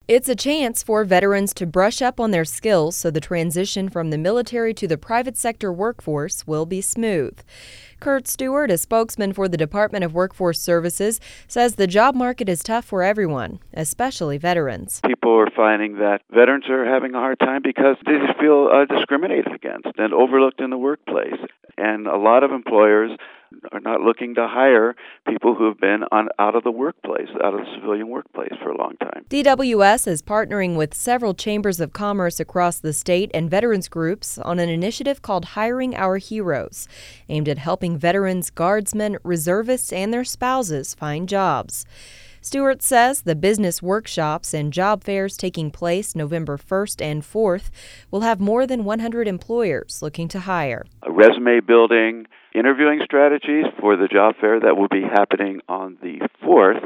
It's a chance for veterans to brush up on their skills so the transition from the military to the private sector workforce will be smooth. Kurt Stewart, a spokesman for the Department of Workforce Services, says the job market is tough for everyone, especially veterans. People are finding that veterans are having a hard time because they just feel discriminated against and overlooked in the workplace. And a lot of employers are not looking to hire people who have been out of the workplace, out of the civilian workplace for a long time. DWS is partnering with several chambers of commerce across the state and veterans groups on an initiative called Hiring Our Heroes, aimed at helping veterans, guardsmen, reservists, and their spouses find jobs. Stewart says the business workshops and job fairs taking place November 1st and 4th will have more than 100 employers looking to hire. Resume building, interviewing strategies for the job fair that will be happening on the 4th.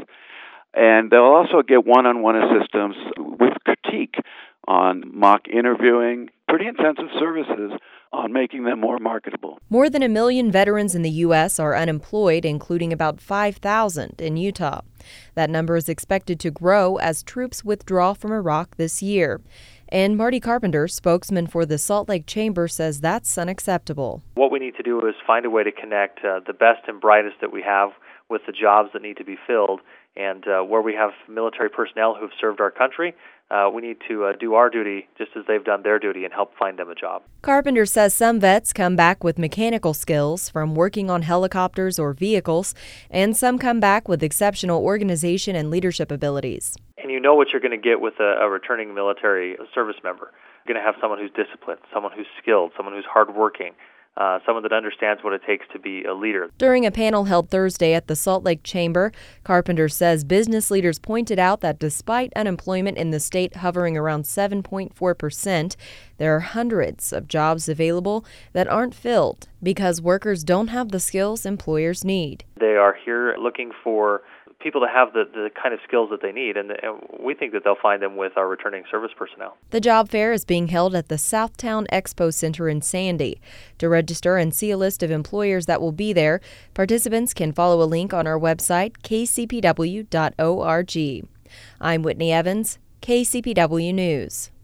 And they'll also get one-on-one assistance with critique on mock interviewing, pretty intensive services on making them more marketable. More than 1 million veterans in the U.S. are unemployed, including about 5,000 in Utah. That number is expected to grow as troops withdraw from Iraq this year. And Marty Carpenter, spokesman for the Salt Lake Chamber, says that's unacceptable. What we need to do is find a way to connect the best and brightest that we have with the jobs that need to be filled. And where we have military personnel who've served our country, we need to do our duty just as they've done their duty and help find them a job. Carpenter says some vets come back with mechanical skills from working on helicopters or vehicles, and some come back with exceptional organization and leadership abilities. And you know what you're going to get with a returning military service member. You're going to have someone who's disciplined, someone who's skilled, someone who's hardworking, someone that understands what it takes to be a leader. During a panel held Thursday at the Salt Lake Chamber, Carpenter says business leaders pointed out that despite unemployment in the state hovering around 7.4%, there are hundreds of jobs available that aren't filled because workers don't have the skills employers need. They are here looking for people to have the kind of skills that they need, and we think that they'll find them with our returning service personnel. The job fair is being held at the Southtown Expo Center in Sandy. To register and see a list of employers that will be there, participants can follow a link on our website, kcpw.org. I'm Whitney Evans, KCPW News.